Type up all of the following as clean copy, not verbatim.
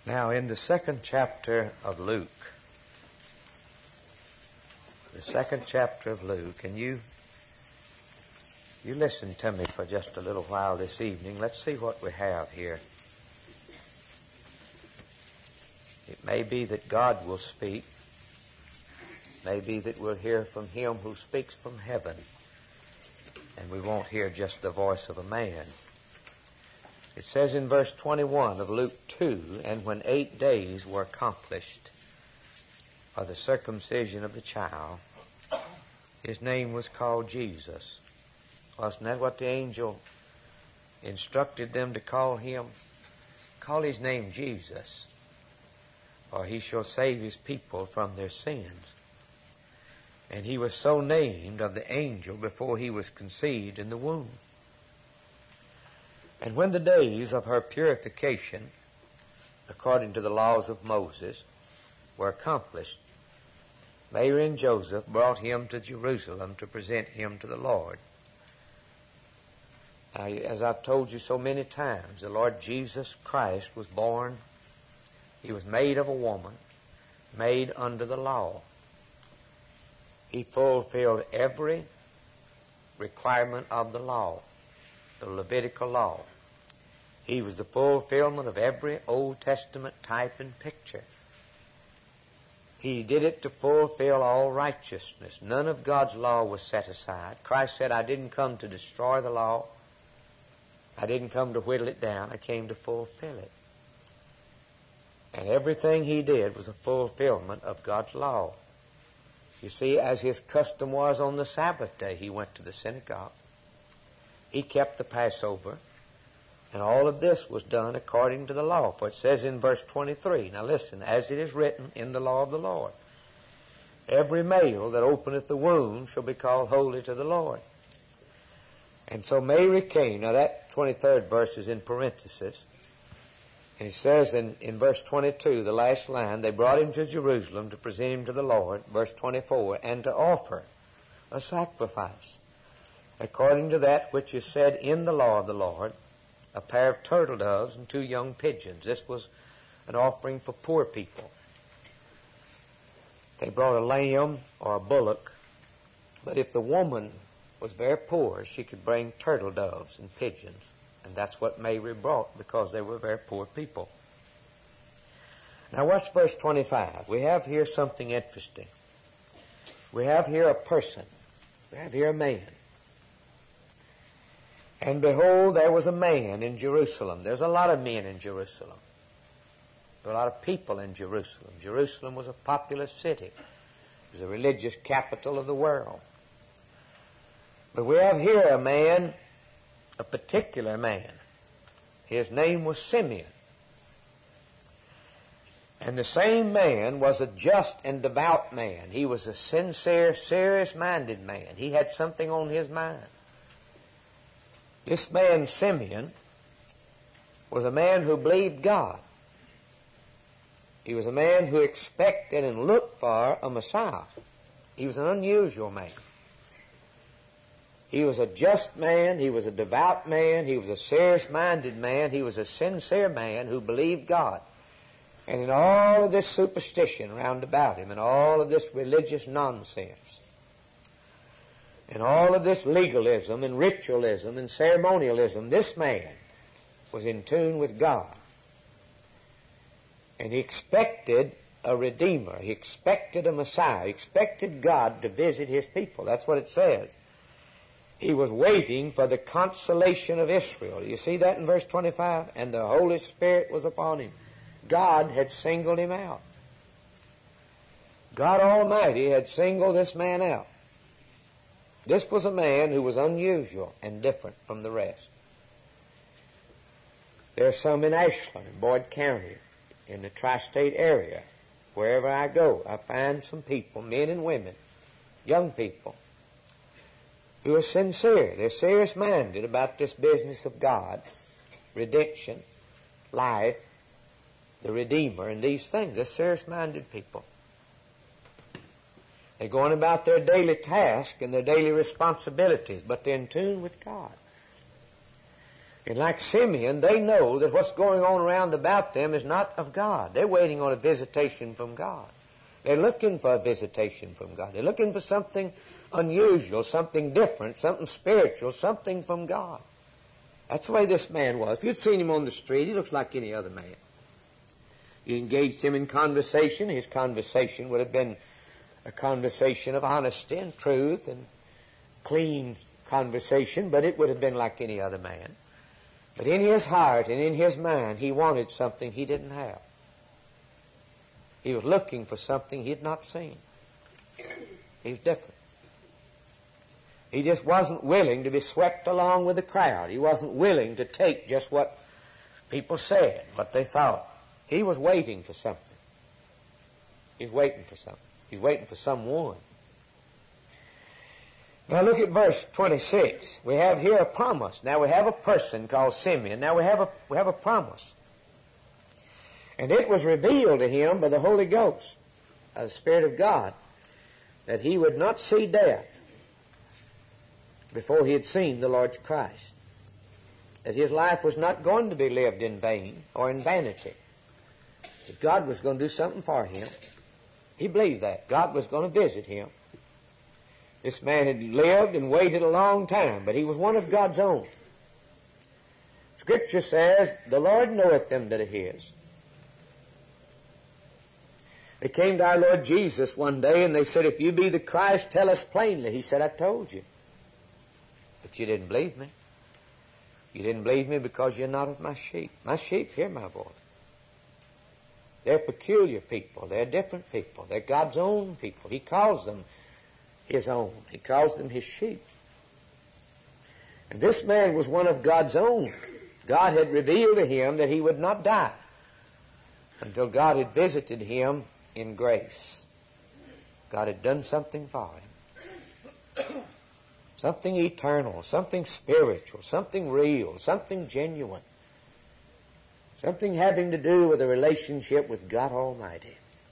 Now, in the second chapter of Luke, and you listen to me for just a little while this evening. Let's see what we have here. It may be that God will speak. It may be that we'll hear from Him who speaks from heaven, and we won't hear just the voice of a man. It says in verse 21 of Luke 2, "And when 8 days were accomplished for the circumcision of the child, His name was called Jesus." Wasn't that what the angel instructed them to call Him? Call His name Jesus, for He shall save His people from their sins. And He was so named of the angel before He was conceived in the womb. And when the days of her purification, according to the laws of Moses, were accomplished, Mary and Joseph brought Him to Jerusalem to present Him to the Lord. Now, as I've told you so many times, the Lord Jesus Christ was born. He was made of a woman, made under the law. He fulfilled every requirement of the law, the Levitical law. He was the fulfillment of every Old Testament type and picture. He did it to fulfill all righteousness. None of God's law was set aside. Christ said, "I didn't come to destroy the law. I didn't come to whittle it down. I came to fulfill it." And everything He did was a fulfillment of God's law. You see, as His custom was on the Sabbath day, He went to the synagogue. He kept the Passover. And all of this was done according to the law. For it says in verse 23, now listen, "As it is written in the law of the Lord, every male that openeth the womb shall be called holy to the Lord." And so Mary came. Now that 23rd verse is in parenthesis. And it says in verse 22, the last line, "They brought Him to Jerusalem to present Him to the Lord," verse 24, "and to offer a sacrifice, according to that which is said in the law of the Lord, a pair of turtle doves and 2 young pigeons." This was an offering for poor people. They brought a lamb or a bullock, but if the woman was very poor, she could bring turtle doves and pigeons. And that's what Mary brought, because they were very poor people. Now watch verse 25. We have here something interesting. We have here a person. We have here a man. "And behold, there was a man in Jerusalem." There's a lot of men in Jerusalem. There were a lot of people in Jerusalem. Jerusalem was a populous city. It was a religious capital of the world. But we have here a man, a particular man. His name was Simeon. And the same man was a just and devout man. He was a sincere, serious-minded man. He had something on his mind. This man, Simeon, was a man who believed God. He was a man who expected and looked for a Messiah. He was an unusual man. He was a just man. He was a devout man. He was a serious-minded man. He was a sincere man who believed God. And in all of this superstition round about him, and all of this religious nonsense, and all of this legalism and ritualism and ceremonialism, this man was in tune with God. And he expected a Redeemer. He expected a Messiah. He expected God to visit His people. That's what it says. He was waiting for the consolation of Israel. You see that in verse 25? "And the Holy Spirit was upon him." God had singled him out. God Almighty had singled this man out. This was a man who was unusual and different from the rest. There are some in Ashland, in Boyd County, in the tri-state area. Wherever I go, I find some people, men and women, young people, who are sincere. They're serious-minded about this business of God, redemption, life, the Redeemer, and these things. They're serious-minded people. They're going about their daily task and their daily responsibilities, but they're in tune with God. And like Simeon, they know that what's going on around about them is not of God. They're waiting on a visitation from God. They're looking for a visitation from God. They're looking for something unusual, something different, something spiritual, something from God. That's the way this man was. If you'd seen him on the street, he looks like any other man. You engaged him in conversation, his conversation would have been a conversation of honesty and truth and clean conversation, but it would have been like any other man. But in his heart and in his mind, he wanted something he didn't have. He was looking for something he had not seen. He was different. He just wasn't willing to be swept along with the crowd. He wasn't willing to take just what people said, what they thought. He was waiting for something. He was waiting for something. He was waiting for someone. Now look at verse 26. We have here a promise. Now we have a person called Simeon. Now we have a promise. And it was revealed to him by the Holy Ghost, by the Spirit of God, that he would not see death before he had seen the Lord Christ. That his life was not going to be lived in vain or in vanity. That God was going to do something for him. He believed that. God was going to visit him. This man had lived and waited a long time, but he was one of God's own. Scripture says, the Lord knoweth them that are his. They came to our Lord Jesus one day and they said, if you be the Christ, tell us plainly. He said, I told you. But you didn't believe me. You didn't believe me because you're not of my sheep. My sheep hear my voice. They're peculiar people. They're different people. They're God's own people. He calls them his own. He calls them his sheep. And this man was one of God's own. God had revealed to him that he would not die until God had visited him in grace. God had done something for him. Something eternal, something spiritual, something real, something genuine. Something having to do with a relationship with God Almighty.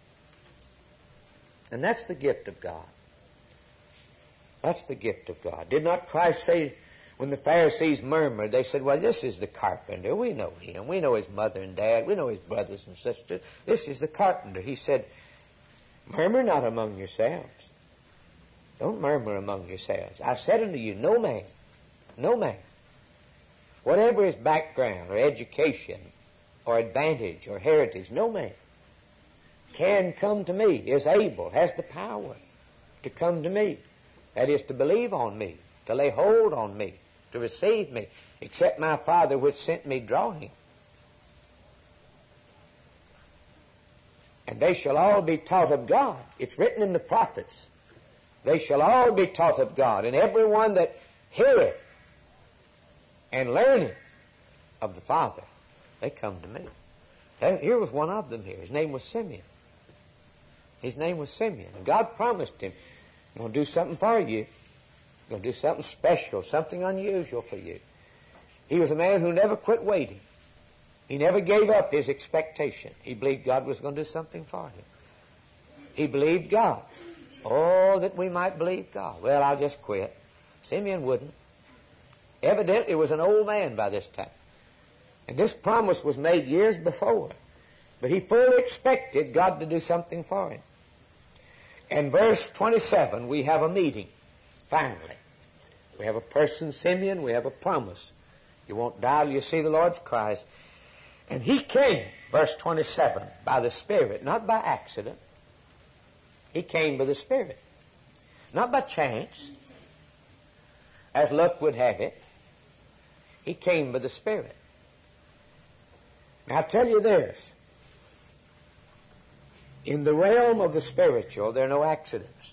And that's the gift of God. That's the gift of God. Did not Christ say, when the Pharisees murmured, they said, well, this is the carpenter. We know him. We know his mother and dad. We know his brothers and sisters. This is the carpenter. He said, murmur not among yourselves. Don't murmur among yourselves. I said unto you, no man, whatever his background or education or advantage or heritage, no man can come to me, is able, has the power to come to me. That is, to believe on me, to lay hold on me, to receive me, except my Father which sent me draw him. And they shall all be taught of God. It's written in the prophets. They shall all be taught of God, and everyone that heareth and learneth of the Father, they come to me. Here was one of them here. His name was Simeon. His name was Simeon. And God promised him, I'm going to do something for you. I'm going to do something special, something unusual for you. He was a man who never quit waiting. He never gave up his expectation. He believed God was going to do something for him. He believed God. Oh, that we might believe God. Well, I'll just quit. Simeon wouldn't. Evidently, he was an old man by this time. And this promise was made years before. But he fully expected God to do something for him. In verse 27, we have a meeting, finally. We have a person, Simeon, we have a promise. You won't die till you see the Lord's Christ. And he came, verse 27, by the Spirit, not by accident. He came by the Spirit. Not by chance, as luck would have it. He came by the Spirit. Now, I'll tell you this. In the realm of the spiritual, there are no accidents.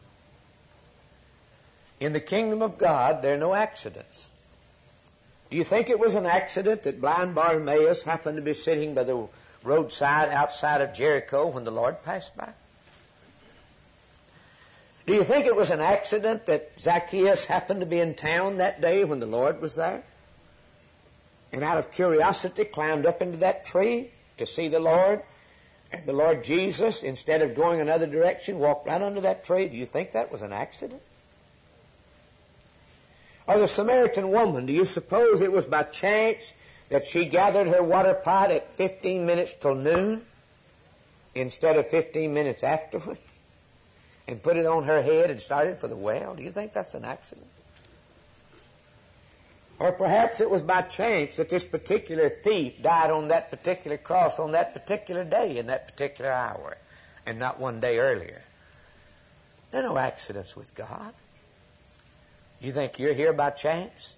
In the kingdom of God, there are no accidents. Do you think it was an accident that blind Bartimaeus happened to be sitting by the roadside outside of Jericho when the Lord passed by? Do you think it was an accident that Zacchaeus happened to be in town that day when the Lord was there? And out of curiosity climbed up into that tree to see the Lord? And the Lord Jesus, instead of going another direction, walked right under that tree. Do you think that was an accident? Or the Samaritan woman, do you suppose it was by chance that she gathered her water pot at 15 minutes till noon instead of 15 minutes afterward and put it on her head and started for the well? Do you think that's an accident? Or perhaps it was by chance that this particular thief died on that particular cross on that particular day in that particular hour and not one day earlier. There are no accidents with God. You think you're here by chance?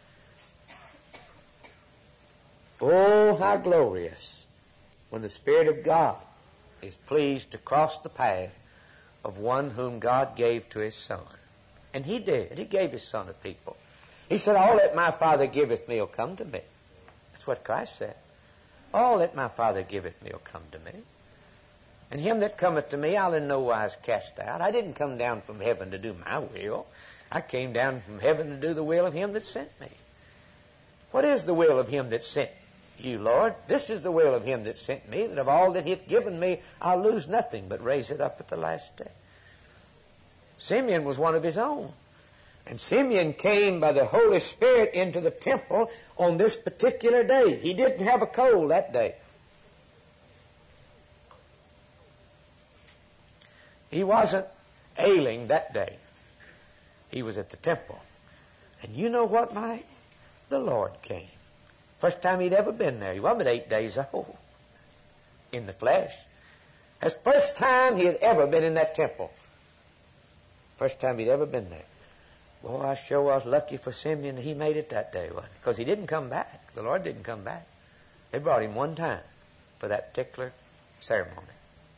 Oh, how glorious when the Spirit of God is pleased to cross the path of one whom God gave to His Son. And He did. He gave His Son to people. He said, all that my Father giveth me will come to me. That's what Christ said. All that my Father giveth me will come to me. And him that cometh to me I'll in no wise cast out. I didn't come down from heaven to do my will. I came down from heaven to do the will of Him that sent me. What is the will of Him that sent you, Lord? This is the will of Him that sent me, that of all that He hath given me I'll lose nothing, but raise it up at the last day. Simeon was one of His own. And Simeon came by the Holy Spirit into the temple on this particular day. He didn't have a cold that day. He wasn't ailing that day. He was at the temple. And you know what, Mike? The Lord came. First time He'd ever been there. He wasn't but 8 days old in the flesh. That's the first time He had ever been in that temple. First time He'd ever been there. Boy, I sure was lucky for Simeon that he made it that day, wasn't he? Because he didn't come back. The Lord didn't come back. They brought him one time for that particular ceremony.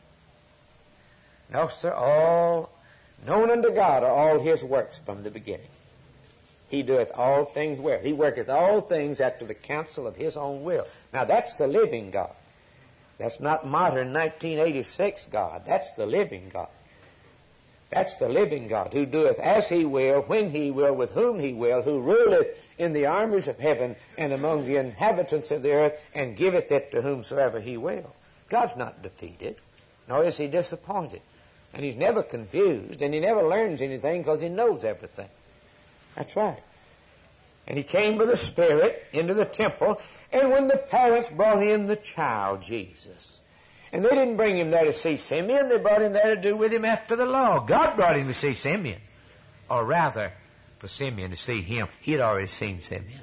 No, sir, all known unto God are all His works from the beginning. He doeth all things well. He worketh all things after the counsel of His own will. Now, that's the living God. That's not modern 1986 God. That's the living God. That's the living God, who doeth as He will, when He will, with whom He will, who ruleth in the armies of heaven and among the inhabitants of the earth, and giveth it to whomsoever He will. God's not defeated, nor is He disappointed. And He's never confused, and He never learns anything because He knows everything. That's right. And He came by the Spirit into the temple, and when the parents brought in the child, Jesus, and they didn't bring Him there to see Simeon, they brought Him there to do with Him after the law. God brought Him to see Simeon. Or rather, for Simeon to see Him. He had already seen Simeon.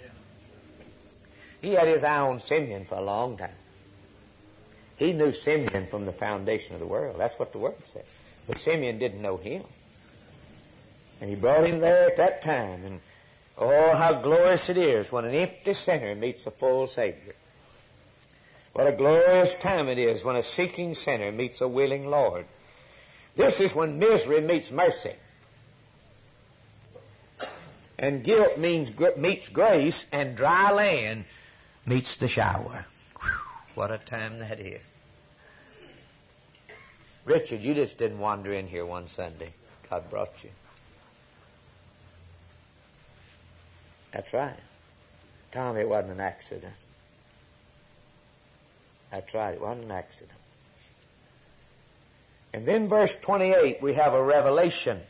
He had His eye on Simeon for a long time. He knew Simeon from the foundation of the world. That's what the Word says. But Simeon didn't know Him. And He brought Him there at that time. And oh, how glorious it is when an empty sinner meets a full Savior. What a glorious time it is when a seeking sinner meets a willing Lord. This is when misery meets mercy. And guilt meets grace, and dry land meets the shower. Whew, what a time that is. Richard, you just didn't wander in here one Sunday. God brought you. That's right. Tom, it wasn't an accident. That's right, it wasn't an accident. And then verse 28, we have a revelation.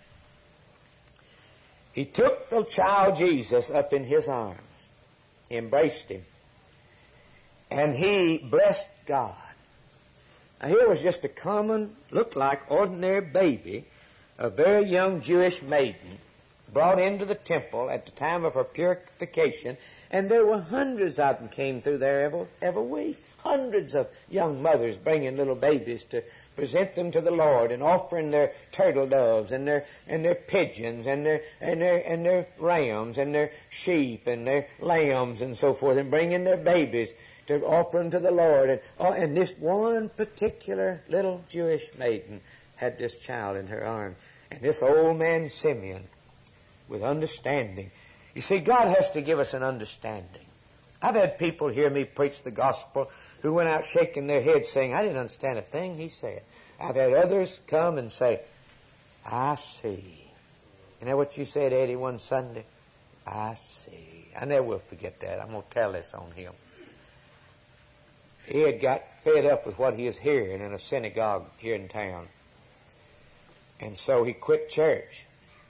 He took the child Jesus up in His arms, embraced Him, and He blessed God. Now here was just a common, looked like ordinary baby, a very young Jewish maiden, brought into the temple at the time of her purification, and there were hundreds of them came through there every week. Hundreds of young mothers bringing little babies to present them to the Lord, and offering their turtle doves and their pigeons and their rams and their sheep and their lambs and so forth, and bringing their babies to offer them to the Lord. And this one particular little Jewish maiden had this child in her arms, and this old man Simeon, with understanding. You see, God has to give us an understanding. I've had people hear me preach the gospel who went out shaking their heads saying, I didn't understand a thing He said. I've had others come and say, I see. You know what you said, Eddie, one Sunday? I see. I never will forget that. I'm going to tell this on him. He had got fed up with what he was hearing in a synagogue here in town. And so he quit church.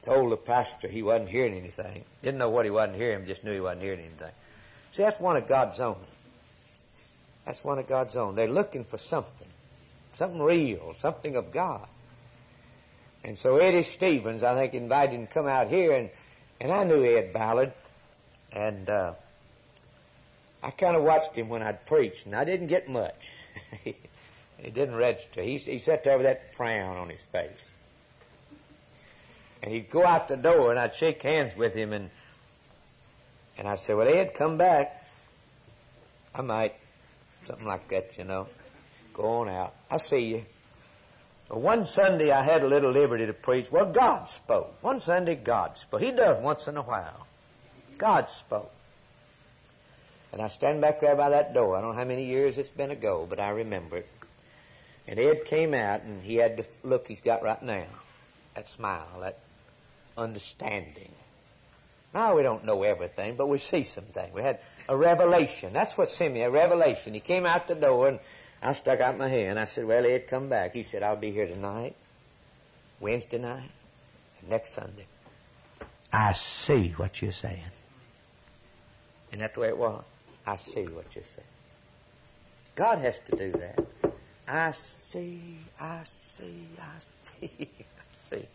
told the pastor he wasn't hearing anything. Didn't know what he wasn't hearing, just knew he wasn't hearing anything. See, that's one of God's own. That's one of God's own. They're looking for something real, something of God. And so Eddie Stevens, I think, invited him to come out here, and I knew Ed Ballard, and I kind of watched him when I'd preach, and I didn't get much. It didn't register. He sat there with that frown on his face. And he'd go out the door, and I'd shake hands with him, and I'd say, well, Ed, come back. I might. Something like that, you know. Go on out. I'll see you. Well, one Sunday I had a little liberty to preach. Well, God spoke. One Sunday, God spoke. He does once in a while. God spoke. And I stand back there by that door. I don't know how many years it's been ago, but I remember it. And Ed came out, and he had the look he's got right now. That smile, that understanding. Now, we don't know everything, but we see some things. We had a revelation. That's what Simeon, a revelation. He came out the door, and I stuck out my hand. I said, well, Ed, come back. He said, I'll be here tonight, Wednesday night, and next Sunday. I see what you're saying. And that's the way it was. I see what you're saying. God has to do that. I see, I see, I see, I see.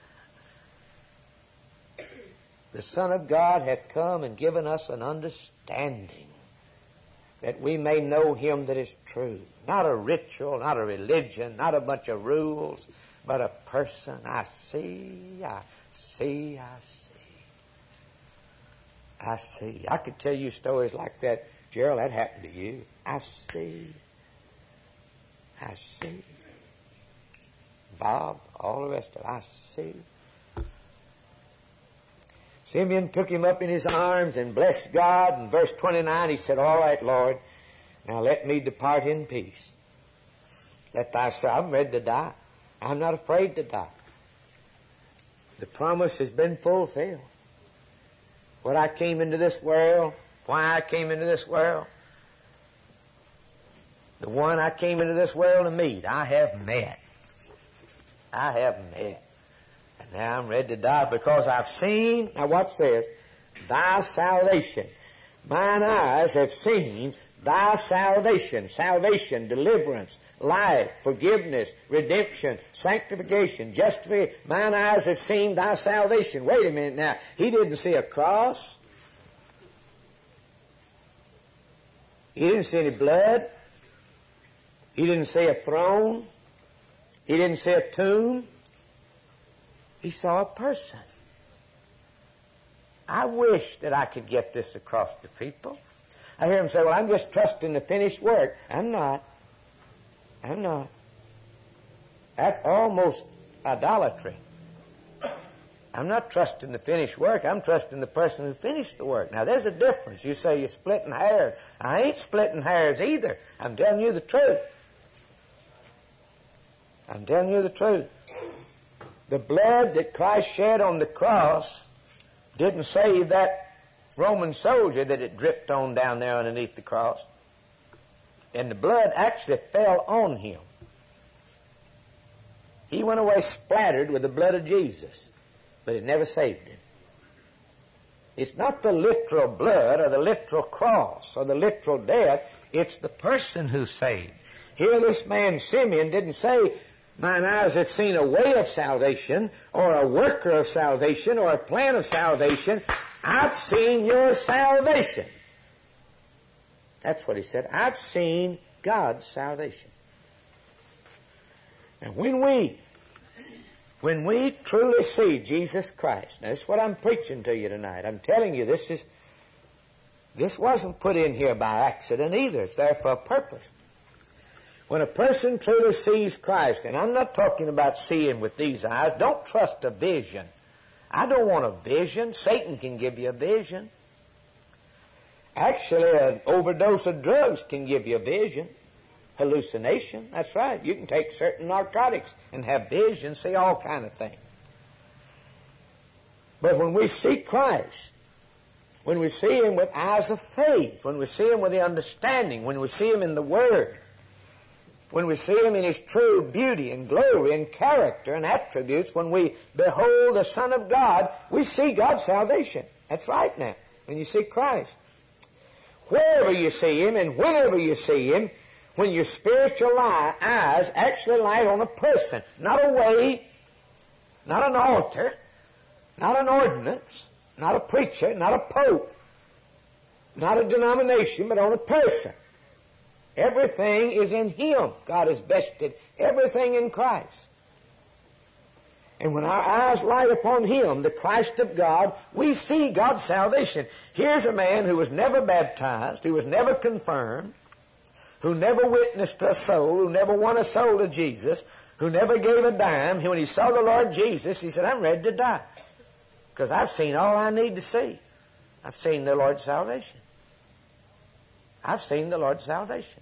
The Son of God hath come and given us an understanding that we may know Him that is true. Not a ritual, not a religion, not a bunch of rules, but a person. I see, I see, I see. I see. I could tell you stories like that. Gerald, that happened to you. I see. I see. Bob, all the rest of it. I see. Simeon took him up in his arms and blessed God. In verse 29, he said, all right, Lord, now let me depart in peace. Let thy soul, I'm ready to die. I'm not afraid to die. The promise has been fulfilled. What I came into this world, why I came into this world, the one I came into this world to meet, I have met. I have met. And now I'm ready to die because I've seen, now watch this, thy salvation. Mine eyes have seen thy salvation. Salvation, deliverance, life, forgiveness, redemption, sanctification, justification. Mine eyes have seen thy salvation. Wait a minute now. He didn't see a cross. He didn't see any blood. He didn't see a throne. He didn't see a tomb. He saw a person. I wish that I could get this across to people. I hear them say, well, I'm just trusting the finished work. I'm not. I'm not. That's almost idolatry. I'm not trusting the finished work. I'm trusting the person who finished the work. Now, there's a difference. You say you're splitting hairs. I ain't splitting hairs either. I'm telling you the truth. I'm telling you the truth. The blood that Christ shed on the cross didn't save that Roman soldier that it dripped on down there underneath the cross. And the blood actually fell on him. He went away splattered with the blood of Jesus, but it never saved him. It's not the literal blood or the literal cross or the literal death. It's the person who's saved. Here this man Simeon didn't say, mine eyes have seen a way of salvation or a worker of salvation or a plan of salvation. I've seen your salvation. That's what he said. I've seen God's salvation. And when we truly see Jesus Christ, now this is what I'm preaching to you tonight. I'm telling you this wasn't put in here by accident either. It's there for a purpose. When a person truly sees Christ, and I'm not talking about seeing with these eyes, don't trust a vision. I don't want a vision. Satan can give you a vision. Actually, an overdose of drugs can give you a vision. Hallucination, that's right. You can take certain narcotics and have visions, see all kind of things. But when we see Christ, when we see Him with eyes of faith, when we see Him with the understanding, when we see Him in the Word, when we see Him in His true beauty and glory and character and attributes, when we behold the Son of God, we see God's salvation. That's right now, when you see Christ. Wherever you see Him and whenever you see Him, when your spiritual eyes actually light on a person, not a way, not an altar, not an ordinance, not a preacher, not a pope, not a denomination, but on a person. Everything is in Him. God has vested everything in Christ. And when our eyes light upon Him, the Christ of God, we see God's salvation. Here's a man who was never baptized, who was never confirmed, who never witnessed to a soul, who never won a soul to Jesus, who never gave a dime. When he saw the Lord Jesus, he said, I'm ready to die, because I've seen all I need to see. I've seen the Lord's salvation. I've seen the Lord's salvation.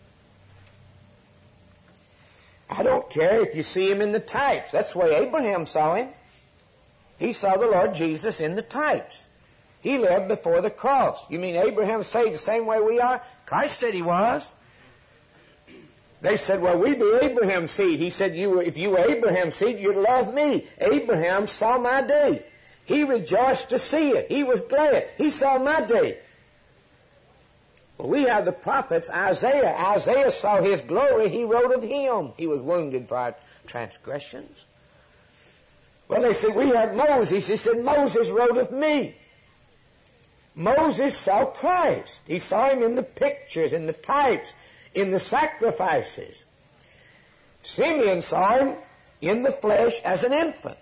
I don't care if you see Him in the types. That's the way Abraham saw Him. He saw the Lord Jesus in the types. He lived before the cross. You mean Abraham saved the same way we are? Christ said he was. They said, well, we be Abraham's seed. He said, if you were Abraham's seed, you'd love me. Abraham saw my day. He rejoiced to see it. He was glad. He saw my day. Well, we have the prophets, Isaiah. Isaiah saw His glory. He wrote of Him. He was wounded for our transgressions. Well, they said, we have Moses. He said, Moses wrote of me. Moses saw Christ. He saw Him in the pictures, in the types, in the sacrifices. Simeon saw Him in the flesh as an infant.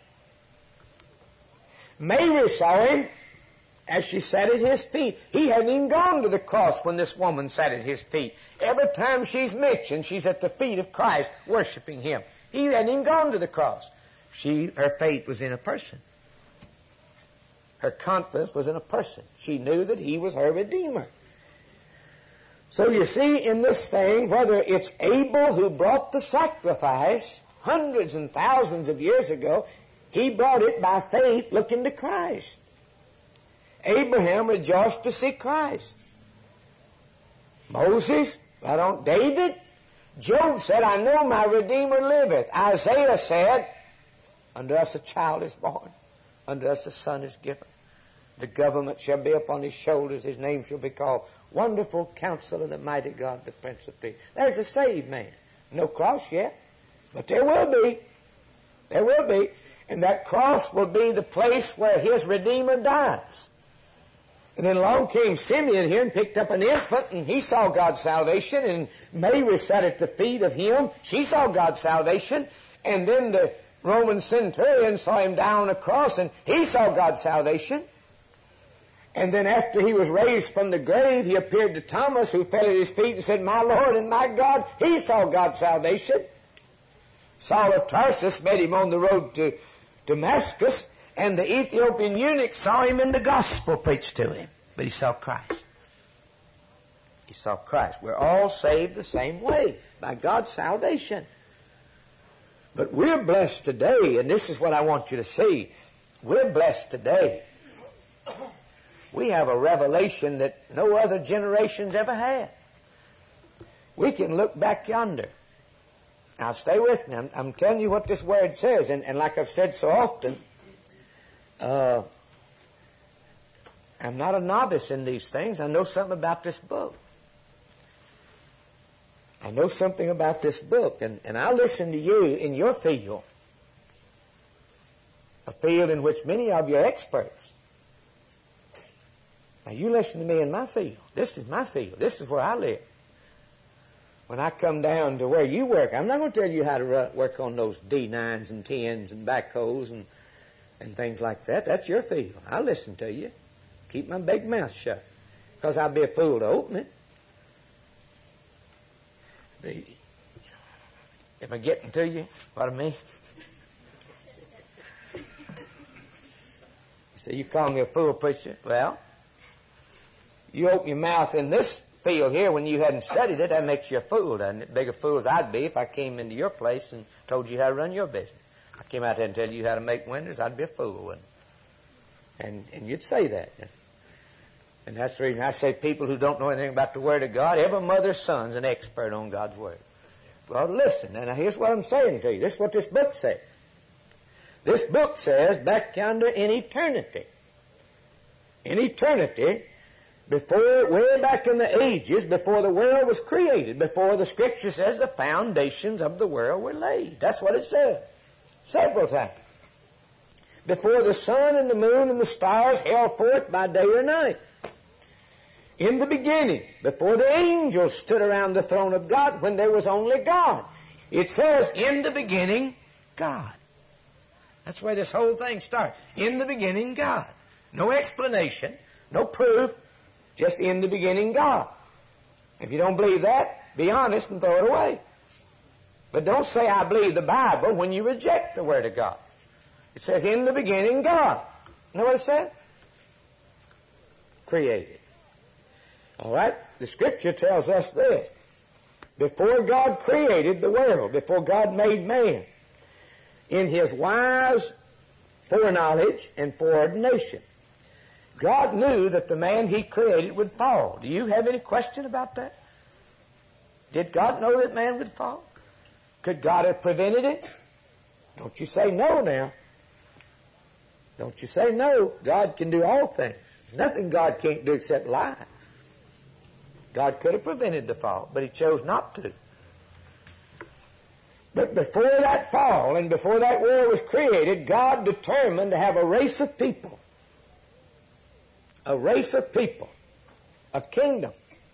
Mary saw Him as she sat at His feet. He hadn't even gone to the cross when this woman sat at His feet. Every time she's mentioned, she's at the feet of Christ worshiping Him. He hadn't even gone to the cross. Her faith was in a person. Her confidence was in a person. She knew that He was her Redeemer. So you see in this thing, whether it's Abel who brought the sacrifice hundreds and thousands of years ago, he brought it by faith looking to Christ. Abraham rejoiced to see Christ. Moses, David, Job said, I know my Redeemer liveth. Isaiah said, unto us a child is born, unto us a son is given. The government shall be upon His shoulders. His name shall be called Wonderful Counselor, the Mighty God, the Prince of Peace. There's a saved man. No cross yet, but there will be. There will be. And that cross will be the place where His Redeemer dies. And then along came Simeon here and picked up an infant, and he saw God's salvation, and Mary sat at the feet of Him. She saw God's salvation. And then the Roman centurion saw Him down on a cross, and he saw God's salvation. And then after He was raised from the grave, He appeared to Thomas, who fell at His feet and said, my Lord and my God. He saw God's salvation. Saul of Tarsus met Him on the road to Damascus, and the Ethiopian eunuch saw Him in the gospel preached to him. But he saw Christ. He saw Christ. We're all saved the same way, by God's salvation. But we're blessed today, and this is what I want you to see. We're blessed today. We have a revelation that no other generation's ever had. We can look back yonder. Now stay with me. I'm telling you what this Word says. And like I've said so often, I'm not a novice in these things. I know something about this book. I know something about this book. And I'll listen to you in your field. A field in which many of you are experts. Now you listen to me in my field. This is my field. This is where I live. When I come down to where you work, I'm not going to tell you how to work on those D9s and 10s and backhoes and things like that. That's your field. I'll listen to you. Keep my big mouth shut, because I'll be a fool to open it. Am I getting to you? What I mean? So you call me a fool, preacher? Well, you open your mouth in this field here when you hadn't studied it, that makes you a fool, doesn't it? Big a fool as I'd be if I came into your place and told you how to run your business. I came out there and tell you how to make windows, I'd be a fool, wouldn't I? And you'd say that. And that's the reason I say people who don't know anything about the Word of God, every mother's son's an expert on God's Word. Well, listen. Now, here's what I'm saying to you. This is what this book says. This book says back yonder in eternity. In eternity, before, way back in the ages, before the world was created, before the Scripture says the foundations of the world were laid. That's what it says. Several times. Before the sun and the moon and the stars held forth by day or night. In the beginning, before the angels stood around the throne of God, when there was only God. It says, in the beginning, God. That's where this whole thing starts. In the beginning, God. No explanation, no proof, just in the beginning, God. If you don't believe that, be honest and throw it away. But don't say, I believe the Bible, when you reject the Word of God. It says, in the beginning, God. You know what it says? Created. All right? The Scripture tells us this. Before God created the world, before God made man, in His wise foreknowledge and foreordination, God knew that the man He created would fall. Do you have any question about that? Did God know that man would fall? Could God have prevented it? Don't you say no now. Don't you say no. God can do all things. There's nothing God can't do except lie. God could have prevented the fall, but He chose not to. But before that fall and before that world was created, God determined to have a race of people. A race of people. A kingdom.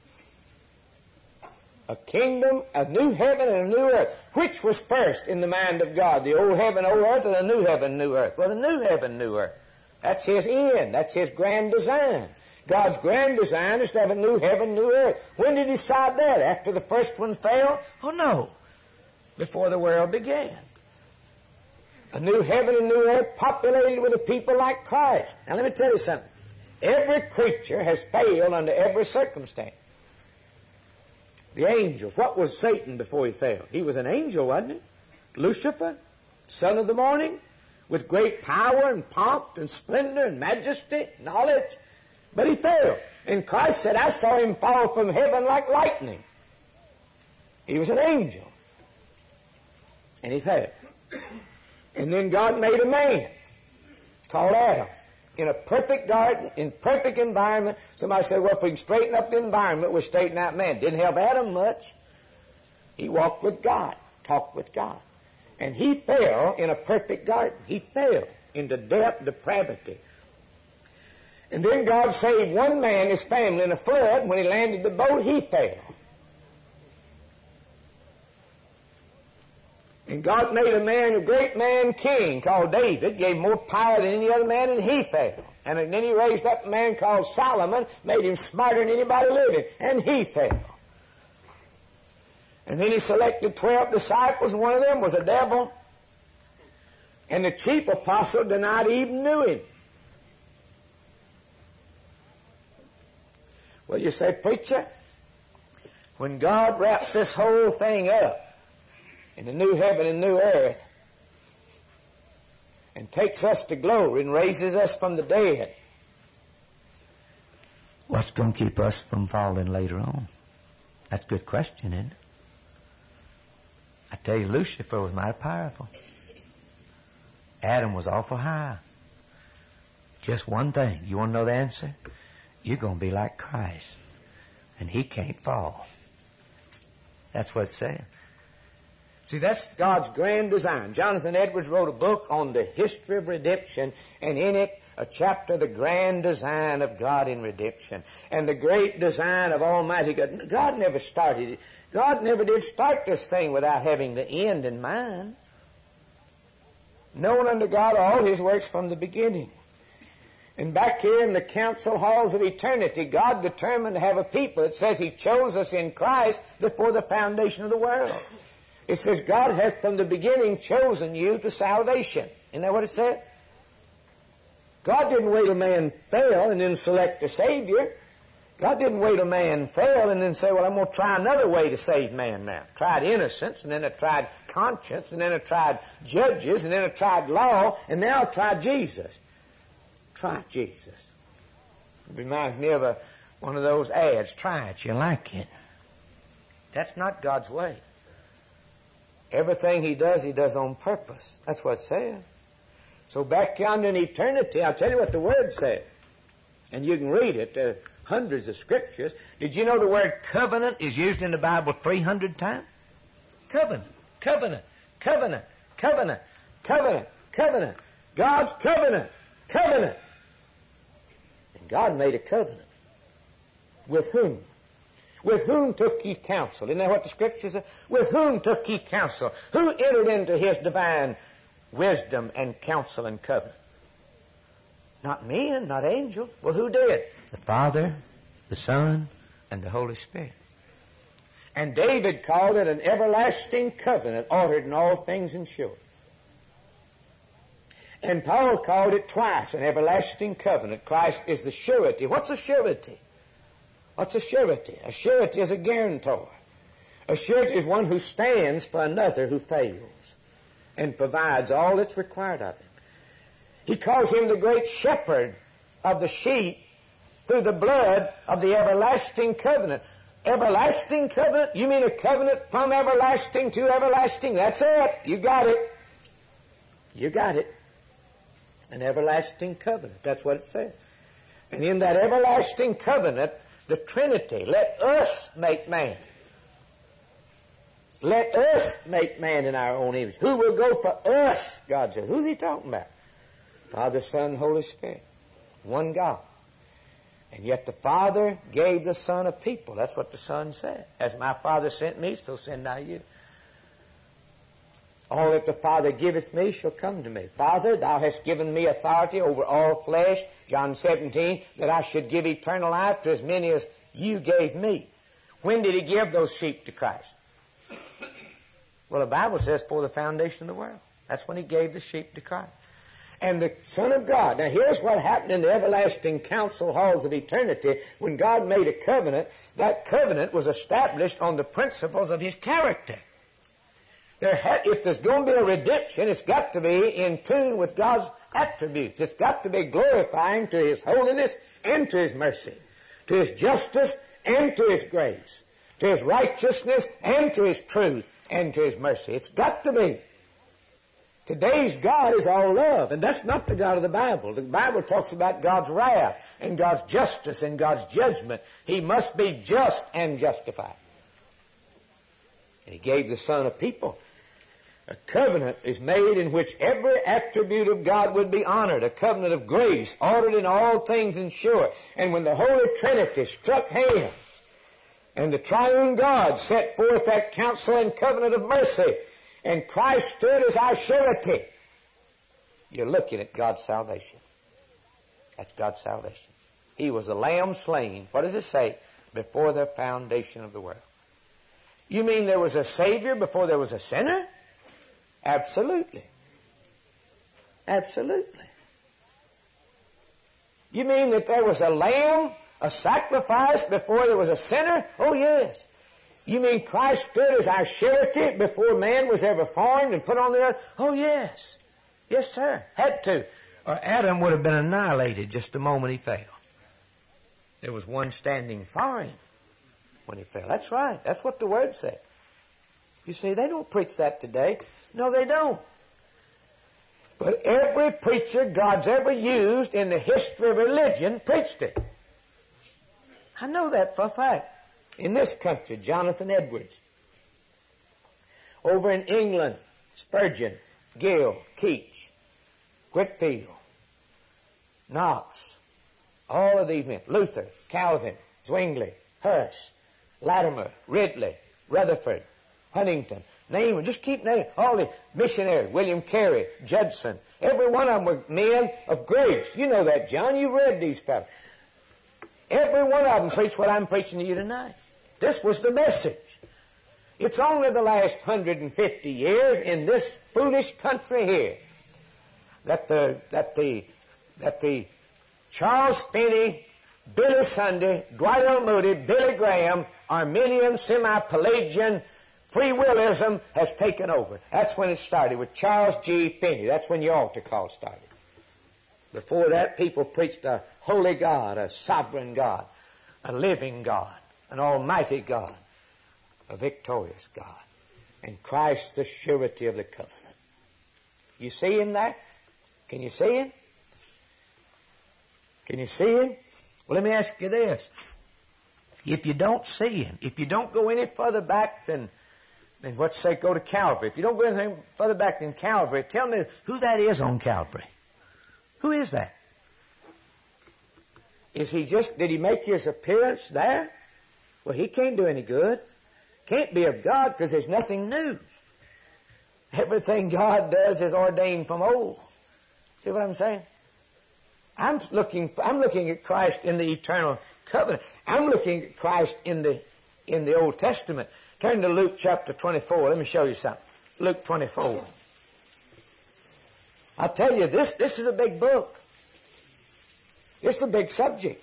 A kingdom, a new heaven and a new earth. Which was first in the mind of God? The old heaven, old earth, or the new heaven, new earth? Well, the new heaven, new earth. That's His end. That's His grand design. God's grand design is to have a new heaven, new earth. When did He decide that? After the first one failed? Oh, no. Before the world began. A new heaven and new earth populated with a people like Christ. Now, let me tell you something. Every creature has failed under every circumstance. The angels. What was Satan before he failed? He was an angel, wasn't he? Lucifer, son of the morning, with great power and pomp and splendor and majesty, knowledge. But he failed. And Christ said, I saw him fall from heaven like lightning. He was an angel. And he failed. And then God made a man called Adam in a perfect garden, in perfect environment. Somebody said, well, if we can straighten up the environment, we'll straighten out man. Didn't help Adam much. He walked with God, talked with God. And he fell in a perfect garden. He fell into death, depravity. And then God saved one man, his family, in a flood. When he landed the boat, he fell. And God made a man, a great man king called David, gave more power than any other man, and he fell. And then he raised up a man called Solomon, made him smarter than anybody living, and he fell. And then he selected 12 disciples, and one of them was a devil. And the chief apostle denied he even knew him. Well, you say, preacher, when God wraps this whole thing up in the new heaven and new earth and takes us to glory and raises us from the dead, what's going to keep us from falling later on? That's a good question, isn't it? I tell you, Lucifer was mighty powerful. Adam was awful high. Just one thing. You want to know the answer? You're going to be like Christ. And He can't fall. That's what it's saying. See, that's God's grand design. Jonathan Edwards wrote a book on the history of redemption, and in it, a chapter, the grand design of God in redemption, and the great design of Almighty God. God never started it. God never did start this thing without having the end in mind. Known unto God all His works from the beginning. And back here in the council halls of eternity, God determined to have a people. It says He chose us in Christ before the foundation of the world. It says God has from the beginning chosen you to salvation. Isn't that what it said? God didn't wait till man fail and then select a Savior. God didn't wait till man fail and then say, well, I'm going to try another way to save man now. Tried innocence, and then I tried conscience, and then I tried judges, and then I tried law, and now I tried Jesus. Try Jesus. It reminds me of one of those ads. Try it. You like it. That's not God's way. Everything He does on purpose. That's what it says. So back yonder in eternity, I'll tell you what the Word says. And you can read it. There are hundreds of scriptures. Did you know the word covenant is used in the Bible 300 times? Covenant, covenant, covenant, covenant, covenant, covenant. God's covenant, covenant. And God made a covenant. With whom? With whom took ye counsel? Isn't that what the scriptures say? With whom took ye counsel? Who entered into His divine wisdom and counsel and covenant? Not men, not angels. Well, who did? The Father, the Son, and the Holy Spirit. And David called it an everlasting covenant, ordered in all things and sure. And Paul called it twice an everlasting covenant. Christ is the surety. What's a surety? What's a surety? A surety is a guarantor. A surety is one who stands for another who fails and provides all that's required of him. He calls Him the great shepherd of the sheep through the blood of the everlasting covenant. Everlasting covenant? You mean a covenant from everlasting to everlasting? That's it. You got it. You got it. An everlasting covenant. That's what it says. And in that everlasting covenant, the Trinity, let us make man. Let us make man in our own image. Who will go for us? God said. Who's He talking about? Father, Son, Holy Spirit. One God. And yet the Father gave the Son a people. That's what the Son said. As my Father sent me, so send I you. All that the Father giveth me shall come to me. Father, Thou hast given me authority over all flesh, John 17, that I should give eternal life to as many as you gave me. When did He give those sheep to Christ? Well, the Bible says for the foundation of the world. That's when He gave the sheep to Christ. And the Son of God. Now here's what happened in the everlasting council halls of eternity. When God made a covenant, that covenant was established on the principles of His character. If there's going to be a redemption, it's got to be in tune with God's attributes. It's got to be glorifying to His holiness and to His mercy, to His justice and to His grace, to His righteousness and to His truth and to His mercy. It's got to be. Today's God is all love, and that's not the God of the Bible. The Bible talks about God's wrath and God's justice and God's judgment. He must be just and justified. And He gave the Son a people. A covenant is made in which every attribute of God would be honored. A covenant of grace, ordered in all things and sure. And when the Holy Trinity struck hands, and the triune God set forth that counsel and covenant of mercy, and Christ stood as our surety, you're looking at God's salvation. That's God's salvation. He was a lamb slain. What does it say? Before the foundation of the world. You mean there was a Savior before there was a sinner? Absolutely. Absolutely. You mean that there was a lamb, a sacrifice before there was a sinner? Oh, yes. You mean Christ stood as our surety before man was ever formed and put on the earth? Oh, yes. Yes, sir. Had to. Or Adam would have been annihilated just the moment he fell. There was one standing for him when he fell. That's right. That's what the Word said. You see, they don't preach that today. No, they don't. But every preacher God's ever used in the history of religion preached it. I know that for a fact. In this country, Jonathan Edwards. Over in England, Spurgeon, Gill, Keach, Whitfield, Knox, all of these men. Luther, Calvin, Zwingli, Huss, Latimer, Ridley, Rutherford, Huntington. Name them. Just keep naming. All the missionaries. William Carey, Judson. Every one of them were men of grace. You know that, John. You've read these fellows. Every one of them preached what I'm preaching to you tonight. This was the message. It's only the last 150 years in this foolish country here that the Charles Finney, Billy Sunday, Dwight L. Moody, Billy Graham, Arminian, semi-Pelagian, free willism has taken over. That's when it started with Charles G. Finney. That's when your altar call started. Before that, people preached a holy God, a sovereign God, a living God, an almighty God, a victorious God. and Christ the surety of the covenant. You see Him there? Can you see Him? Can you see Him? Well, let me ask you this. If you don't see Him, if you don't go any further back than what's say go to Calvary, if you don't go anything further back than Calvary, tell me who that is on Calvary. Who is that? Is He just, did He make His appearance there? Well, He can't do any good. Can't be of God because there's nothing new. Everything God does is ordained from old. See what I'm saying? I'm looking at Christ in the eternal covenant. I'm looking at Christ in the Old Testament. Turn to Luke chapter 24. Let me show you something. Luke 24. I'll tell you, this is a big book. This is a big subject.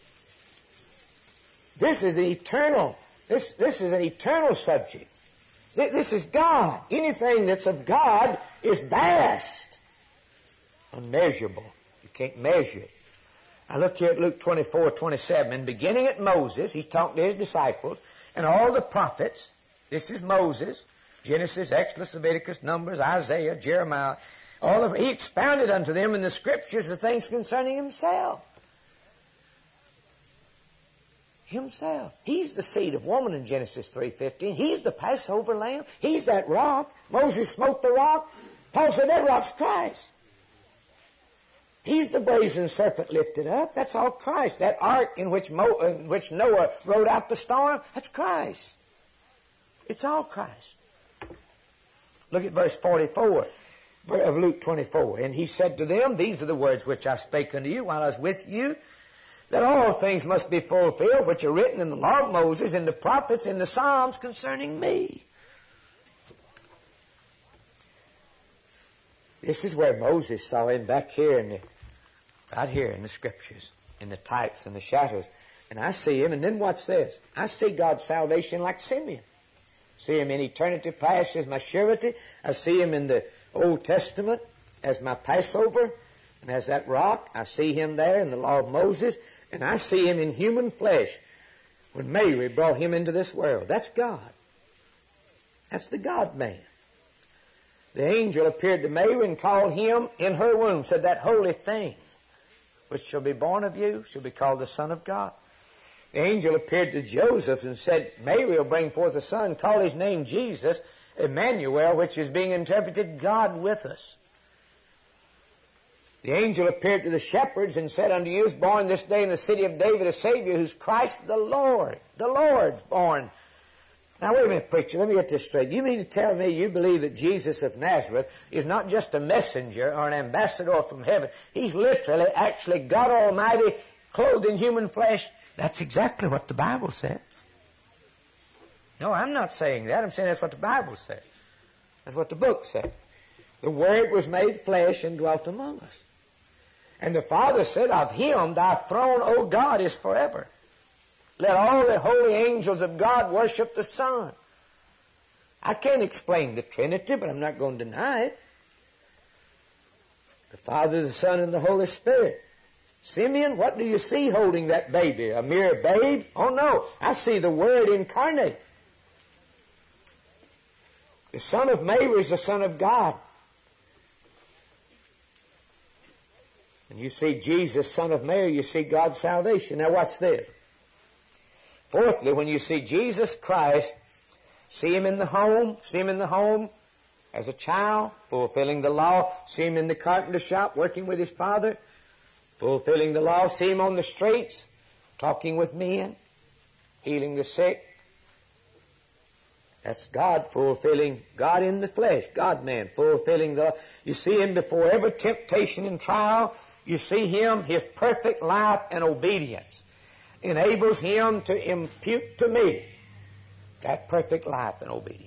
This is eternal. This is an eternal subject. This is God. Anything that's of God is vast, unmeasurable. You can't measure it. I look here at Luke 24:27, and beginning at Moses, he's talking to his disciples, and all the prophets. This is Moses, Genesis, Exodus, Leviticus, Numbers, Isaiah, Jeremiah. He expounded unto them in the Scriptures the things concerning Himself. Himself. He's the seed of woman in Genesis 3:15. He's the Passover lamb. He's that rock. Moses smote the rock. Paul said that rock's Christ. He's the brazen serpent lifted up. That's all Christ. That ark in which Noah rode out the storm, that's Christ. It's all Christ. Look at verse 44 of Luke 24. And He said to them, these are the words which I spake unto you while I was with you, that all things must be fulfilled which are written in the law of Moses, in the prophets, in the Psalms concerning me. This is where Moses saw Him back here right here in the Scriptures, in the types and the shadows. And I see Him, and then watch this. I see God's salvation like Simeon. See Him in eternity past as my surety. I see Him in the Old Testament as my Passover, and as that rock. I see Him there in the law of Moses, and I see Him in human flesh when Mary brought Him into this world. That's God. That's the God-man. The angel appeared to Mary and called Him in her womb, said, that holy thing which shall be born of you shall be called the Son of God. The angel appeared to Joseph and said, Mary will bring forth a son, call His name Jesus, Emmanuel, which is being interpreted, God with us. The angel appeared to the shepherds and said, unto you is born this day in the city of David a Savior, who's Christ the Lord. The Lord's born. Now wait a minute, preacher, let me get this straight. You mean to tell me you believe that Jesus of Nazareth is not just a messenger or an ambassador from heaven? He's literally, actually God Almighty clothed in human flesh? That's exactly what the Bible says. No, I'm not saying that. I'm saying that's what the Bible says. That's what the book says. The Word was made flesh and dwelt among us. And the Father said, of Him thy throne, O God, is forever. Let all the holy angels of God worship the Son. I can't explain the Trinity, but I'm not going to deny it. The Father, the Son, and the Holy Spirit. Simeon, what do you see holding that baby? A mere babe? Oh no, I see the Word incarnate. The Son of Mary is the Son of God. And you see Jesus, Son of Mary, you see God's salvation. Now watch this. Fourthly, when you see Jesus Christ, see Him in the home as a child, fulfilling the law. See Him in the carpenter shop, working with His Father, fulfilling the law. See Him on the streets, talking with men, healing the sick. That's God fulfilling, God in the flesh, God-man, fulfilling the law. You see Him before every temptation and trial. You see Him, His perfect life and obedience enables Him to impute to me that perfect life and obedience.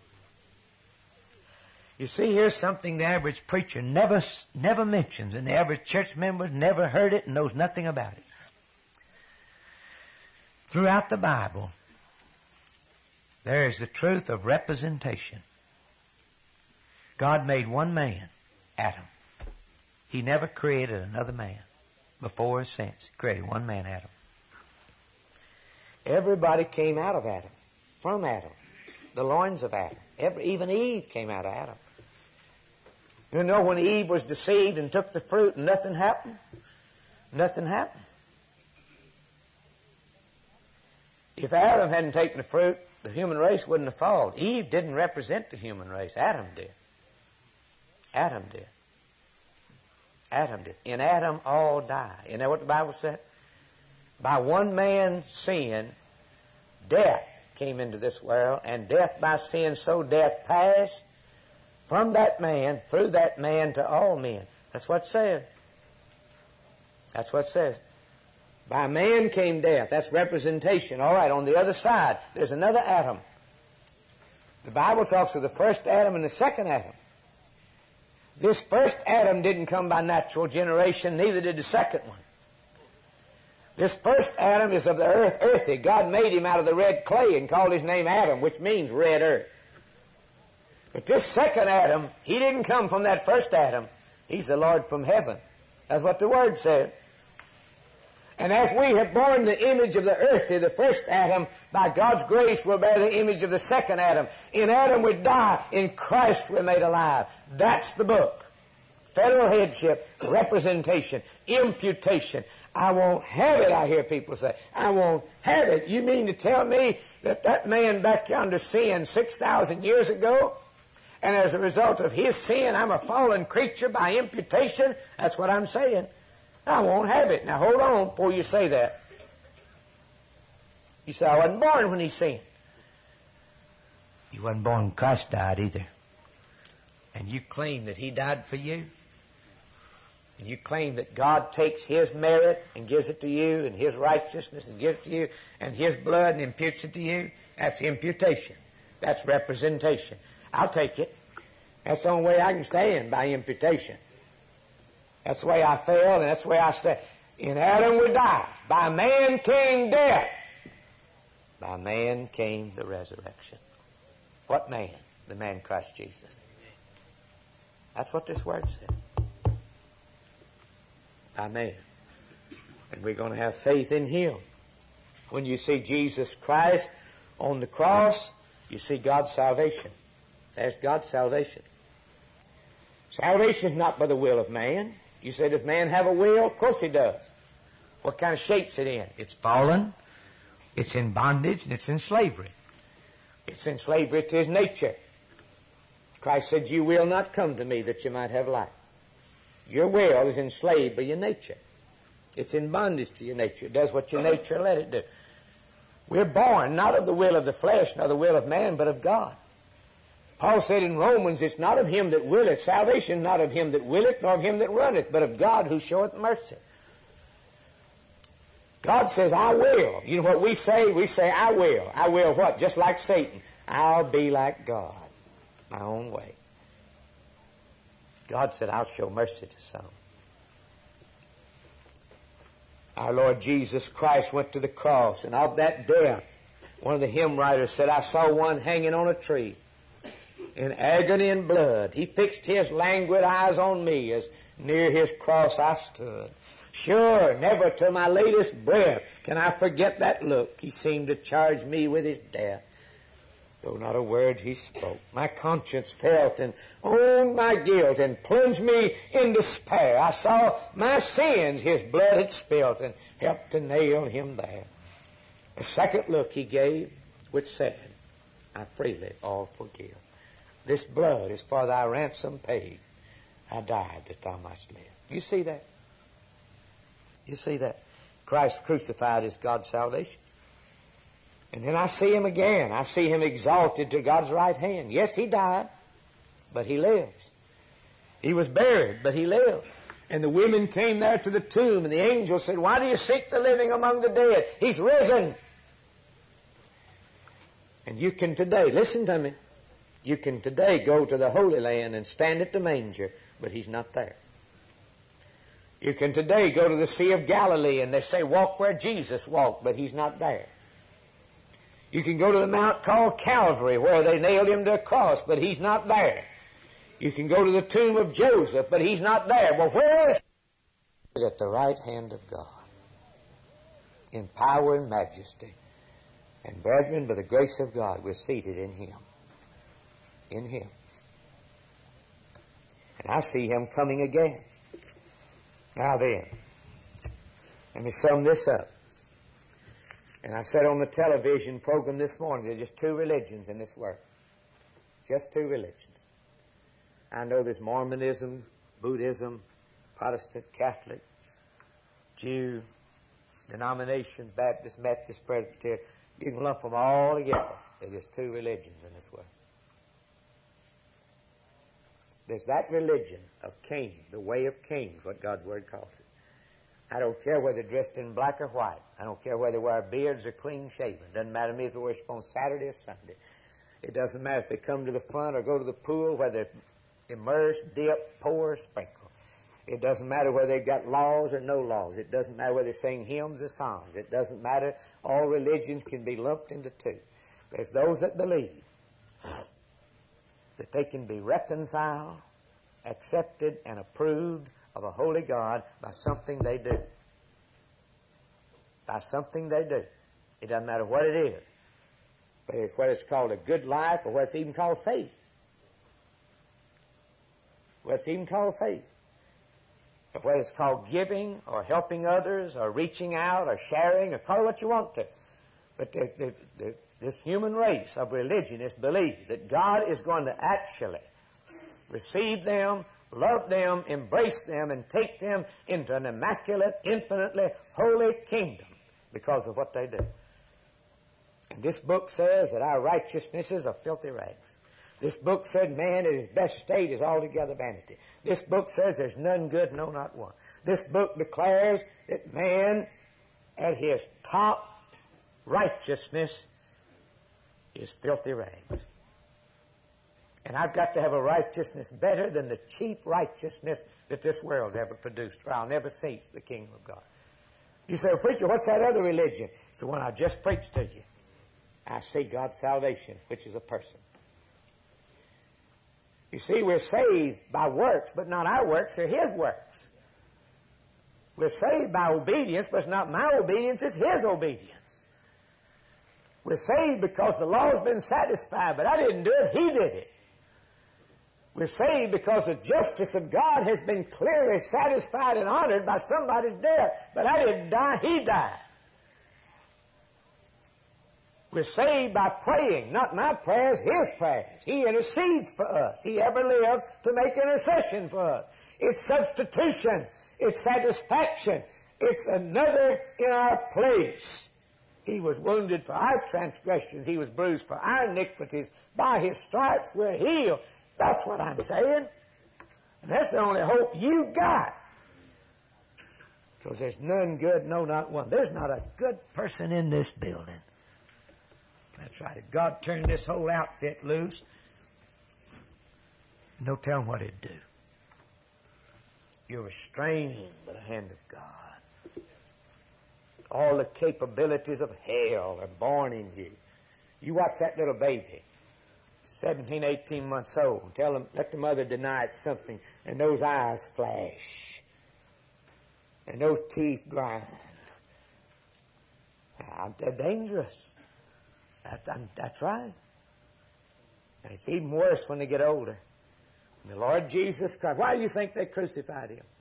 You see, here's something the average preacher never mentions, and the average church member never heard it and knows nothing about it. Throughout the Bible, there is the truth of representation. God made one man, Adam. He never created another man before or since. He created one man, Adam. Everybody came out of Adam, from Adam, the loins of Adam. Even Eve came out of Adam. You know when Eve was deceived and took the fruit and nothing happened? Nothing happened. If Adam hadn't taken the fruit, the human race wouldn't have fallen. Eve didn't represent the human race. Adam did. Adam did. Adam did. In Adam all die. You know what the Bible said? By one man's sin, death came into this world, and death by sin, so death passed from that man, through that man to all men. That's what it says. That's what it says. By man came death. That's representation. All right, on the other side, there's another Adam. The Bible talks of the first Adam and the second Adam. This first Adam didn't come by natural generation, neither did the second one. This first Adam is of the earth, earthy. God made him out of the red clay and called his name Adam, which means red earth. But this second Adam, he didn't come from that first Adam. He's the Lord from heaven. That's what the Word said. And as we have borne the image of the earthy, the first Adam, by God's grace we'll bear the image of the second Adam. In Adam we die, in Christ we're made alive. That's the book. Federal headship, representation, imputation. I won't have it, I hear people say. I won't have it. You mean to tell me that that man back yonder sinned 6,000 years ago? And as a result of his sin, I'm a fallen creature by imputation? That's what I'm saying. I won't have it. Now hold on before you say that. You say, I wasn't born when he sinned. You wasn't born when Christ died either. And you claim that he died for you. And you claim that God takes his merit and gives it to you, and his righteousness and gives it to you, and his blood and imputes it to you. That's imputation. That's representation. I'll take it. That's the only way I can stand, by imputation. That's the way I fell, and that's the way I stand. In Adam we die. By man came death. By man came the resurrection. What man? The man Christ Jesus. That's what this word said. By man. And we're going to have faith in him. When you see Jesus Christ on the cross, you see God's salvation. That's God's salvation. Salvation is not by the will of man. You say, does man have a will? Of course he does. What kind of shape's it in? It's fallen, it's in bondage, and it's in slavery. It's in slavery to his nature. Christ said, you will not come to me that you might have life. Your will is enslaved by your nature. It's in bondage to your nature. It does what your nature let it do. We're born not of the will of the flesh, nor the will of man, but of God. Paul said in Romans, it's not of him that willeth. Salvation not of him that willeth, nor of him that runneth, but of God who showeth mercy. God says, I will. You know what we say? We say, I will. I will what? Just like Satan. I'll be like God, my own way. God said, I'll show mercy to some. Our Lord Jesus Christ went to the cross, and of that death, one of the hymn writers said, I saw one hanging on a tree in agony and blood. He fixed his languid eyes on me as near his cross I stood. Sure, never to my latest breath can I forget that look. He seemed to charge me with his death, though not a word he spoke. My conscience felt and owned my guilt and plunged me in despair. I saw my sins his blood had spilt and helped to nail him there. A second look he gave, which said, I freely all forgive. This blood is for thy ransom paid. I died that thou mightst live. You see that? You see that? Christ crucified is God's salvation. And then I see him again. I see him exalted to God's right hand. Yes, he died, but he lives. He was buried, but he lives. And the women came there to the tomb, and the angel said, why do you seek the living among the dead? He's risen. And you can today, listen to me, you can today go to the Holy Land and stand at the manger, but he's not there. You can today go to the Sea of Galilee and they say, walk where Jesus walked, but he's not there. You can go to the mount called Calvary where they nailed him to a cross, but he's not there. You can go to the tomb of Joseph, but he's not there. Well, where is he? At the right hand of God, in power and majesty. And brethren, by the grace of God, we're seated in him. in Him. And I see Him coming again. Now then, let me sum this up. And I said on the television program this morning, there's just two religions in this world. Just two religions. I know there's Mormonism, Buddhism, Protestant, Catholic, Jew, denominations, Baptist, Methodist, Presbyterian. You can lump them all together. There's just two religions in this world. There's that religion of Cain, the way of Cain, is what God's Word calls it. I don't care whether they're dressed in black or white. I don't care whether they wear beards or clean shaven. It doesn't matter to me if they worship on Saturday or Sunday. It doesn't matter if they come to the front or go to the pool, whether they're immerse, dip, pour, or sprinkle. It doesn't matter whether they've got laws or no laws. It doesn't matter whether they sing hymns or songs. It doesn't matter. All religions can be lumped into two. There's those that believe that they can be reconciled, accepted, and approved of a holy God by something they do. By something they do. It doesn't matter what it is. But it's whether it's called a good life or whether it's even called faith. Whether it's even called faith. Or whether it's called giving or helping others or reaching out or sharing or call it what you want to. But this human race of religionists believe that God is going to actually receive them, love them, embrace them, and take them into an immaculate, infinitely holy kingdom because of what they do. And this book says that our righteousnesses are filthy rags. This book said man at his best state is altogether vanity. This book says there's none good, no, not one. This book declares that man at his top righteousness is filthy rags. And I've got to have a righteousness better than the chief righteousness that this world's ever produced, or I'll never see the kingdom of God. You say, well, preacher, what's that other religion? It's the one I just preached to you. I see God's salvation, which is a person. You see, we're saved by works, but not our works, they're His works. We're saved by obedience, but it's not my obedience, it's His obedience. We're saved because the law's been satisfied, but I didn't do it, He did it. We're saved because the justice of God has been clearly satisfied and honored by somebody's death, but I didn't die, He died. We're saved by praying, not my prayers, His prayers. He intercedes for us. He ever lives to make intercession for us. It's substitution. It's satisfaction. It's another in our place. He was wounded for our transgressions. He was bruised for our iniquities. By His stripes we're healed. That's what I'm saying. And that's the only hope you got. Because there's none good, no, not one. There's not a good person in this building. That's right. If God turned this whole outfit loose, no telling what it'd do. You're restrained by the hand of God. All the capabilities of hell are born in you. You watch that little baby, 17, 18 months old, and tell them, let the mother deny it's something, and those eyes flash, and those teeth grind. They're dangerous. That's right. And it's even worse when they get older. And the Lord Jesus Christ, why do you think they crucified Him?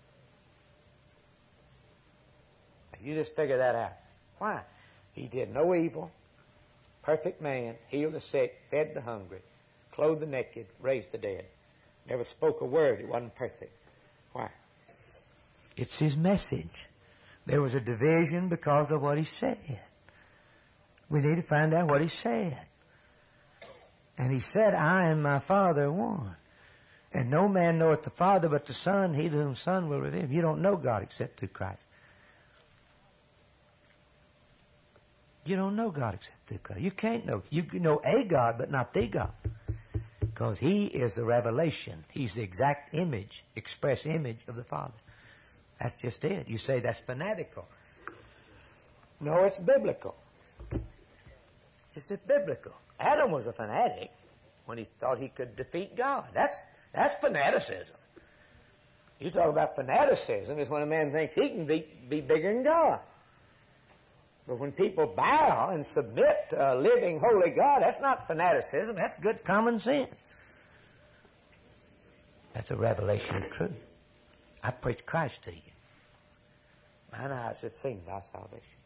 You just figure that out. Why? He did no evil, perfect man, healed the sick, fed the hungry, clothed the naked, raised the dead. Never spoke a word. It wasn't perfect. Why? It's His message. There was a division because of what He said. We need to find out what He said. And He said, I and my Father are one. And no man knoweth the Father but the Son, he to whom the Son will reveal Him. You don't know God except through Christ. You don't know God except through Christ. You can't know. You can know a God, but not the God. Because He is the revelation. He's the exact image, express image of the Father. That's just it. You say that's fanatical. No, it's biblical. It's biblical. Adam was a fanatic when he thought he could defeat God. That's fanaticism. You talk about fanaticism is when a man thinks he can be bigger than God. But when people bow and submit to a living, holy God, that's not fanaticism. That's good common sense. That's a revelation of truth. I preach Christ to you. Mine eyes have seen thy salvation.